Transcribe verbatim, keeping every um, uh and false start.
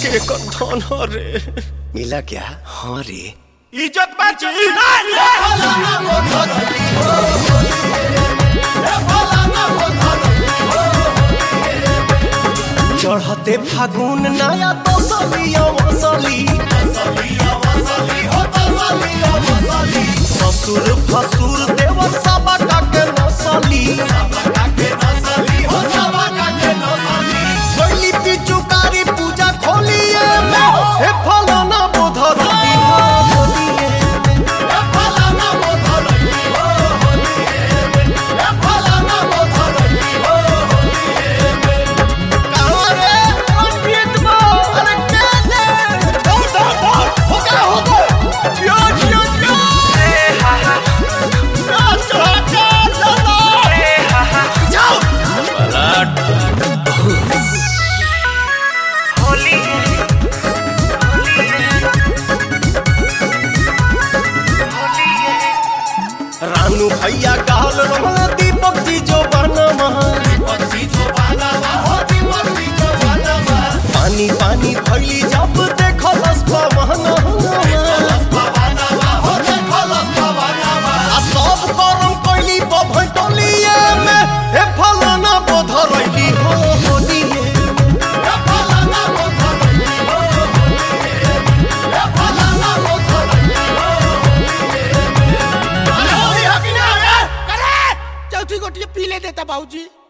के कौन हो रे मिला क्या? हाँ रे इज्जत बची चढ़ते फागुन नया तो सलिया वसली ससुर फसुर देवर सबा के नसली पहली पिचुकारी पूजा खोलिए हे फलाना बोधर रानू भैया गाल रमला दीपक जी जो बनवा पानी पानी भैली जब देखो लस्पा महना सब गरम कैली बभटलिए में हे फलाना बोधरैली हो होलिए गोटिया पी ले देता बाबूजी।